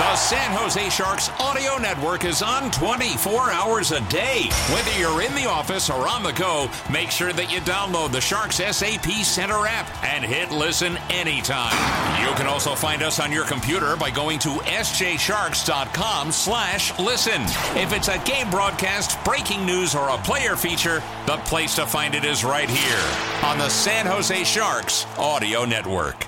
The San Jose Sharks audio network is on 24 hours a day. Whether you're in the office or on the go, make sure that you download the Sharks SAP Center app and hit listen anytime. You can also find us on your computer by going to sjsharks.com/listen. If it's a game broadcast, breaking news, or a player feature, the place to find it is right here on the San Jose Sharks audio network.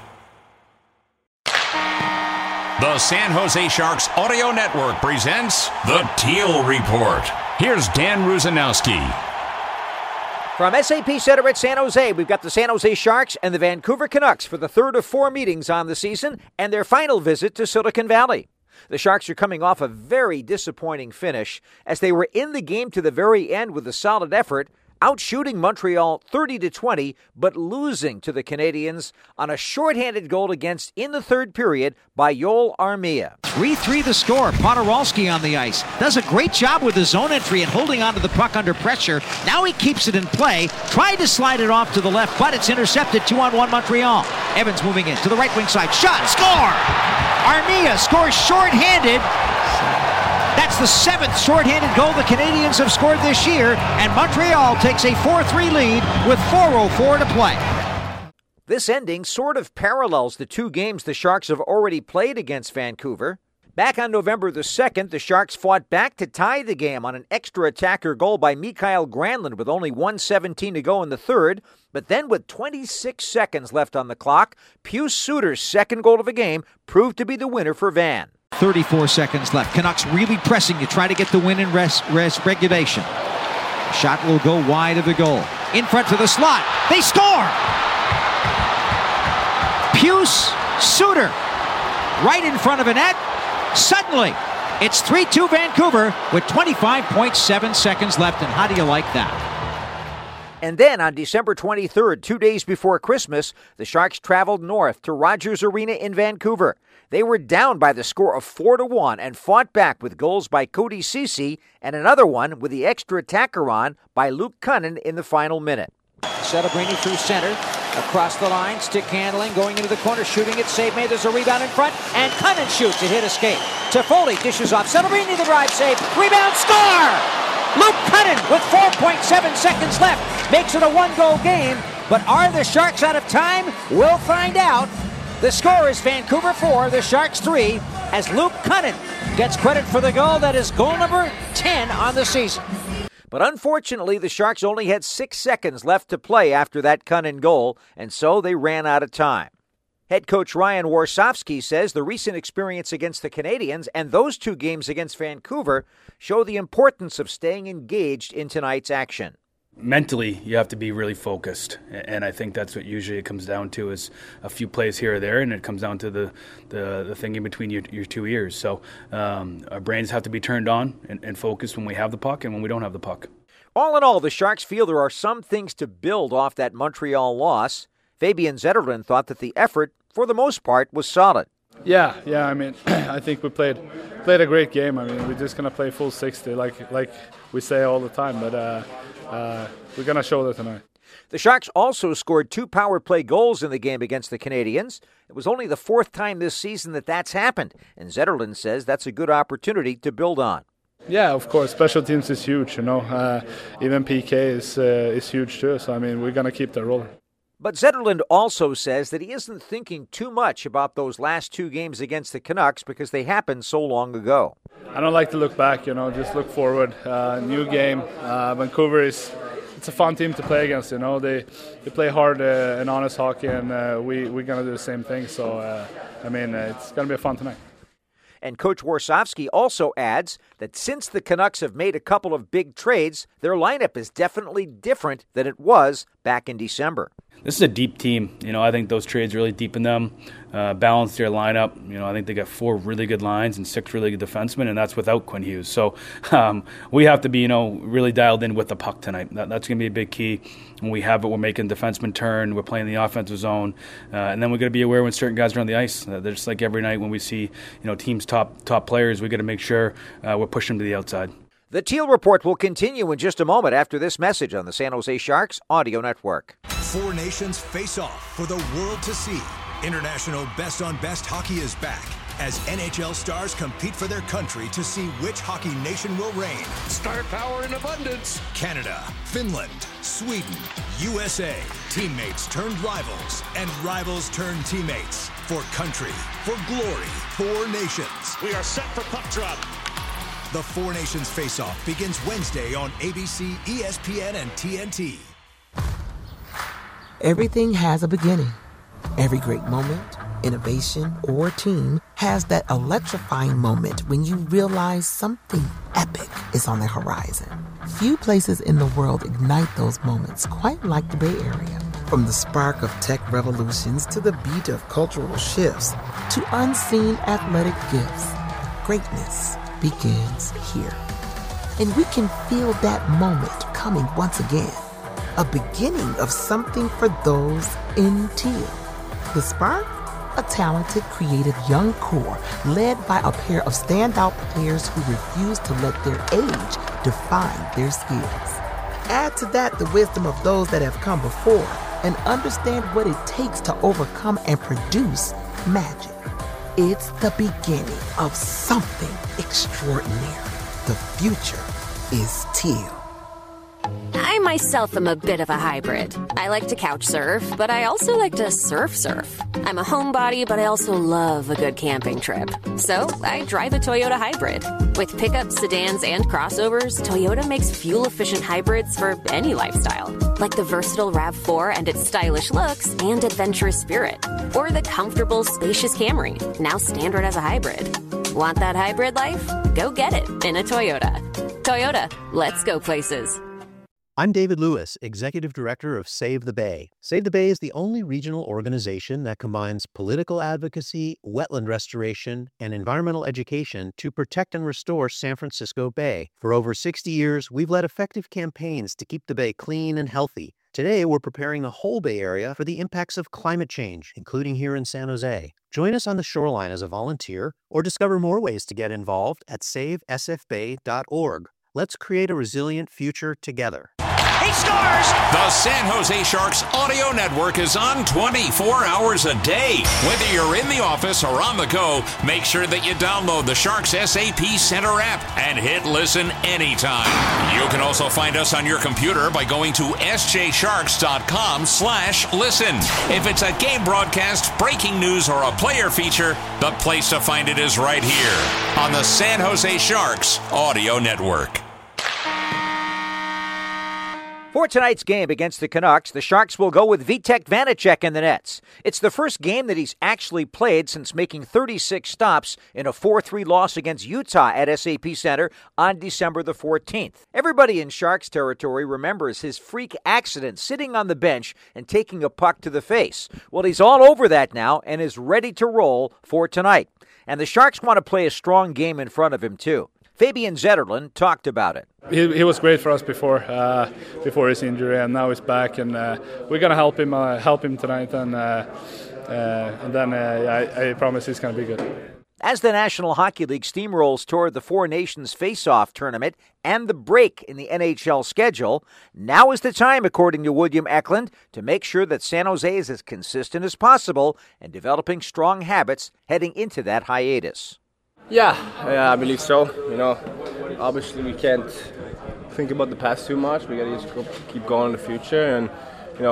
The San Jose Sharks Audio Network presents The Teal Report. Here's Dan Rusanowski. From SAP Center at San Jose, we've got the San Jose Sharks and the Vancouver Canucks for the third of four meetings on the season and their final visit to Silicon Valley. The Sharks are coming off a very disappointing finish as they were in the game to the very end with a solid effort, outshooting Montreal 30-20, but losing to the Canadiens on a shorthanded goal against in the third period by Joel Armia. 3-3 the score. Podorowski on the ice. Does a great job with his zone entry and holding onto the puck under pressure. Now he keeps it in play. Tried to slide it off to the left, but it's intercepted. 2-on-1 Montreal. Evans moving in to the right wing side. Shot! Score! Armia scores shorthanded. That's the seventh shorthanded goal the Canadiens have scored this year, and Montreal takes a 4-3 lead with 4:04 to play. This ending sort of parallels the two games the Sharks have already played against Vancouver. Back on November the 2nd, the Sharks fought back to tie the game on an extra attacker goal by Mikael Granlund with only 1:17 to go in the third. But then with 26 seconds left on the clock, Pius Suter's second goal of the game proved to be the winner for Van. 34 seconds left. Canucks really pressing to try to get the win in regulation. Shot will go wide of the goal. In front of the slot. They score! Pius Suter right in front of a net. Suddenly, it's 3-2 Vancouver with 25.7 seconds left. And how do you like that? And then on December 23rd, 2 days before Christmas, the Sharks traveled north to Rogers Arena in Vancouver. They were down by the score of 4-1 and fought back with goals by Cody Ceci and another one with the extra attacker on by Luke Kunin in the final minute. Celebrini through center, across the line, stick handling, going into the corner, shooting it, save made, there's a rebound in front, and Kunin shoots, it hit escape. Toffoli dishes off, Celebrini the drive save, rebound, score! Luke Kunin with 4.7 seconds left makes it a one-goal game, but are the Sharks out of time? We'll find out. The score is Vancouver 4, the Sharks 3, as Luke Kunin gets credit for the goal that is goal number 10 on the season. But unfortunately, the Sharks only had 6 seconds left to play after that Kunin goal, and so they ran out of time. Head coach Ryan Warsofsky says the recent experience against the Canadiens and those two games against Vancouver show the importance of staying engaged in tonight's action. Mentally, you have to be really focused, and I think that's what usually it comes down to is a few plays here or there, and it comes down to the thing in between your two ears. So our brains have to be turned on and focused when we have the puck and when we don't have the puck. All in all, the Sharks feel there are some things to build off that Montreal loss. Fabian Zetterlund thought that the effort, for the most part, was solid. Yeah. I mean, I think we played a great game. I mean, we're just gonna play full 60, like we say all the time. But we're gonna show that tonight. The Sharks also scored 2 power play goals in the game against the Canadiens. It was only the 4th time this season that that's happened, and Zetterlund says that's a good opportunity to build on. Yeah, of course. Special teams is huge. Even PK is huge too. So I mean, we're gonna keep that rolling. But Zetterlund also says that he isn't thinking too much about those last 2 games against the Canucks because they happened so long ago. I don't like to look back, just look forward. New game. Vancouver it's a fun team to play against, They play hard and honest hockey, and we're going to do the same thing. So, it's going to be fun tonight. And Coach Warsofsky also adds that since the Canucks have made a couple of big trades, their lineup is definitely different than it was back in December. This is a deep team. I think those trades really deepen them, balance their lineup. I think they got 4 really good lines and 6 really good defensemen, and that's without Quinn Hughes. So we have to be, really dialed in with the puck tonight. That's going to be a big key. When we have it, we're making defensemen turn, we're playing the offensive zone, and then we're going to be aware when certain guys are on the ice. They're just like every night when we see, teams' top players, we got to make sure we're pushing them to the outside. The Teal Report will continue in just a moment after this message on the San Jose Sharks Audio Network. 4 nations face off for the world to see. International Best on Best hockey is back. as NHL stars compete for their country to see which hockey nation will reign. Star power in abundance. Canada, Finland, Sweden, USA. Teammates turned rivals, and rivals turned teammates. For country, for glory, 4 nations. We are set for puck drop. The 4 Nations Face-Off begins Wednesday on ABC, ESPN, and TNT. Everything has a beginning. Every great moment, innovation, or team has that electrifying moment when you realize something epic is on the horizon. Few places in the world ignite those moments quite like the Bay Area. From the spark of tech revolutions to the beat of cultural shifts to unseen athletic gifts, greatness begins here. And we can feel that moment coming once again. A beginning of something for those in teal. The spark? A talented, creative young core led by a pair of standout players who refuse to let their age define their skills. Add to that the wisdom of those that have come before and understand what it takes to overcome and produce magic. It's the beginning of something extraordinary. The future is teal. I myself am a bit of a hybrid. I like to couch surf, but I also like to surf. I'm a homebody, but I also love a good camping trip. So I drive a Toyota hybrid. With pickups, sedans, and crossovers, Toyota makes fuel-efficient hybrids for any lifestyle. Like the versatile RAV4 and its stylish looks and adventurous spirit. Or the comfortable, spacious Camry, now standard as a hybrid. Want that hybrid life? Go get it in a Toyota. Toyota, let's go places. I'm David Lewis, Executive Director of Save the Bay. Save the Bay is the only regional organization that combines political advocacy, wetland restoration, and environmental education to protect and restore San Francisco Bay. For over 60 years, we've led effective campaigns to keep the Bay clean and healthy. Today, we're preparing the whole Bay Area for the impacts of climate change, including here in San Jose. Join us on the shoreline as a volunteer or discover more ways to get involved at savesfbay.org. Let's create a resilient future together. He scores! The San Jose Sharks Audio Network is on 24 hours a day. Whether you're in the office or on the go, make sure that you download the Sharks SAP Center app and hit listen anytime. You can also find us on your computer by going to sjsharks.com/listen. If it's a game broadcast, breaking news, or a player feature, the place to find it is right here on the San Jose Sharks Audio Network. For tonight's game against the Canucks, the Sharks will go with Vitek Vanacek in the nets. It's the first game that he's actually played since making 36 stops in a 4-3 loss against Utah at SAP Center on December the 14th. Everybody in Sharks territory remembers his freak accident sitting on the bench and taking a puck to the face. Well, he's all over that now and is ready to roll for tonight. And the Sharks want to play a strong game in front of him, too. Fabian Zetterlund talked about it. He was great for us before his injury, and now he's back, and we're gonna help him tonight, and then I promise he's gonna be good. As the National Hockey League steamrolls toward the Four Nations Face-Off tournament and the break in the NHL schedule, now is the time, according to William Eklund, to make sure that San Jose is as consistent as possible and developing strong habits heading into that hiatus. Yeah, I believe so. Obviously we can't think about the past too much. We gotta just keep going in the future, and we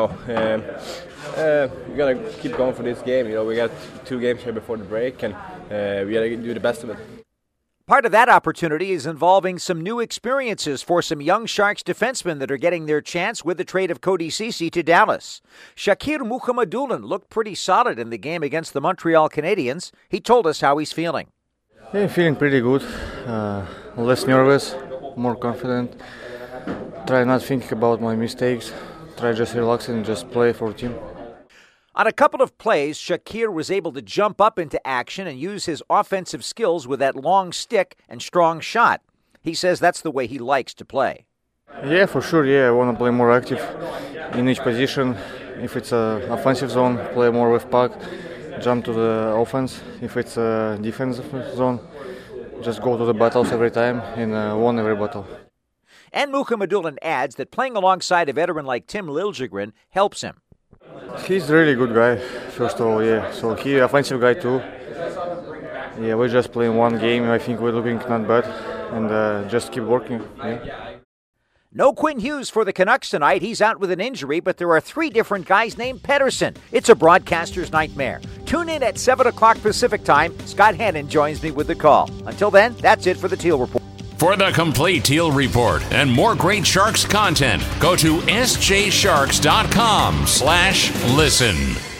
gotta keep going for this game. We got 2 games here before the break, and we gotta do the best of it. Part of that opportunity is involving some new experiences for some young Sharks defensemen that are getting their chance with the trade of Cody Ceci to Dallas. Shakir Mukhamadullin looked pretty solid in the game against the Montreal Canadiens. He told us how he's feeling. Yeah, feeling pretty good. Less nervous, more confident. Try not thinking about my mistakes. Try just relax and just play for the team. On a couple of plays, Shakir was able to jump up into action and use his offensive skills with that long stick and strong shot. He says that's the way he likes to play. Yeah, for sure. Yeah, I want to play more active in each position. If it's an offensive zone, play more with puck. Jump to the offense. If it's a defensive zone, just go to the battles every time and win every battle. And Mukhamadullin adds that playing alongside a veteran like Tim Liljegren helps him. He's a really good guy, first of all, yeah. So he's an offensive guy too. Yeah, we're just playing one game. I think we're looking not bad, and just keep working. Yeah. No Quinn Hughes for the Canucks tonight. He's out with an injury, but there are 3 different guys named Pettersson. It's a broadcaster's nightmare. Tune in at 7 o'clock Pacific time. Scott Hannon joins me with the call. Until then, that's it for the Teal Report. For the complete Teal Report and more great Sharks content, go to sjsharks.com/listen.